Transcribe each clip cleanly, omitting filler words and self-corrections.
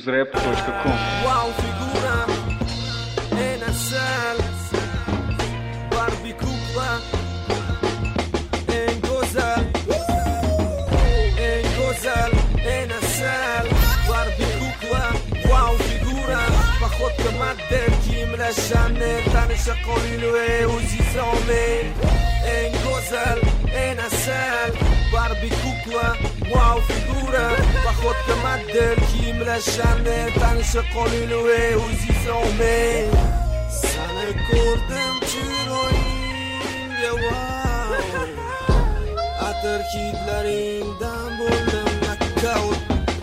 uzrep.com. Wow, figura en asal Barbie kukla en gozal en asal Barbie kukla wow, figura פחות כמדל כי אם לשנה תנש הקולילוי וזיזרומי אין גוזל, אין אסל ברבי קוקלה וואו פיגורה פחות כמדל כי אם לשנה תנש הקולילוי וזיזרומי סנה קורדם çiroyin ya wow Atır kidlerimden buldum knockout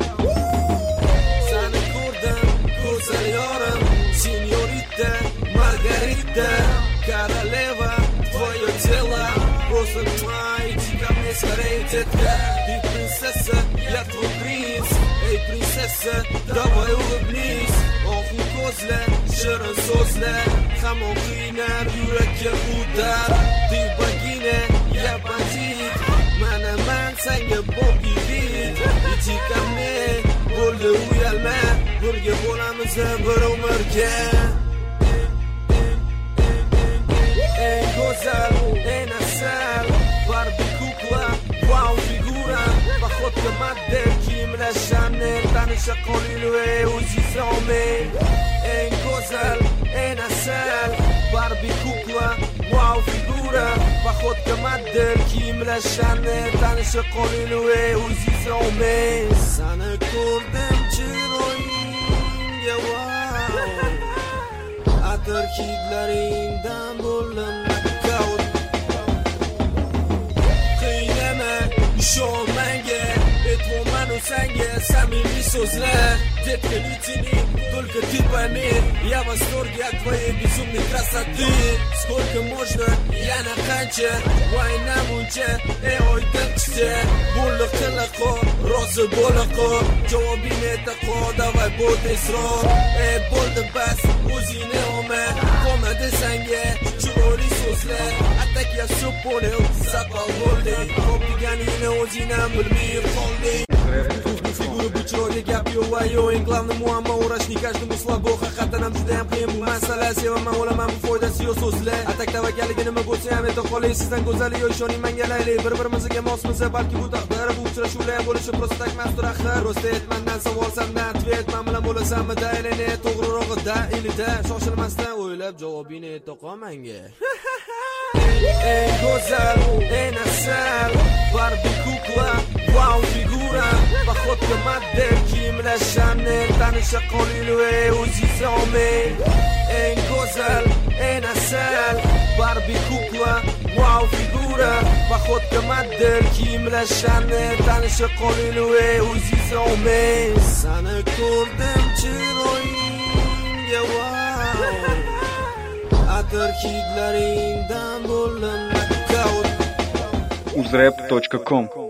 Sana kurdum güzel yarım Señorita Margarita Королева твое тело Просто мать ко мне скорее детка Ты принцесса, я твой принц Эй, принцесса, давай улыбнись Ох, у козля, shirin so'zla Hamon qiynar yurakka udar Ты bogиня, я бандит Mana man senga bok yigit Ichi ко мне, bo'ldi uyalma Birga bo'lamiz bir umrga Ey go'zal, ey asal Barbie kukla, wow figura Paxotga model kiyimlashamni tanisha qolinglar o'zingizmi Ey go'zal, ey asal Barbie kukla, wow figura Paxotga model kiyimlashamni tanisha qolinglar o'zingizmi Seni ko'rdim chiroyingga wow Atır kidlerimden buldum knockout Qiynama, ishonmanga Aytvoman senga samimiy so'zlar Детка, летини, только ты пойми Я в восторге от твоей безумной красоты Сколько можно, я на qancha Война muncha, ey oydin chiqsa Bo'ldi qiliqo, rozi bo'liqo Javobing aytaqo, davay bo'l tezroq Ey bo'ldi bas, o'zingni olma Qolmadi senga chiroyli so'zlar Atak yasib bo'lib, saqol bo'lding Xo'p deganingni o'zingdan bilmay qolding Figura bu chiroyli gap yo'q va yo'q Eng главный muammo uğrash не каждому слабо Haqiqatan ham juda ham qiyin bu masala Sevaman o'laman bu foydasi yo'q so'zlar Atak tavakkalligi nima bo'lsa ham ayta qolay Sizdan go'zali yo ishoning menga layli Bir-birimizga mosmiz balki bu taqdir Bu uchrashuvlar ham bo'lishi prosta takmasdir axir Prosta aytmandan savol sandan Tvet men bilan bo'lasanmi daylini To'g'rirog'i da ilida Shoshilmasdan o'ylab javobingni ayta qol menga Ey go'zal, ey asal Barbie kukla, wow figura Paxotga model kiyimlashamni tanisha qolinglar o'zingizmi Ey go'zal, ey asal Barbie kukla, wow figura Paxotga model kiyimlashamni tanisha qolinglar o'zingizmi Seni ko'rdim chiroyingga wow Atır kidlerimden buldum knockout uzrep.com.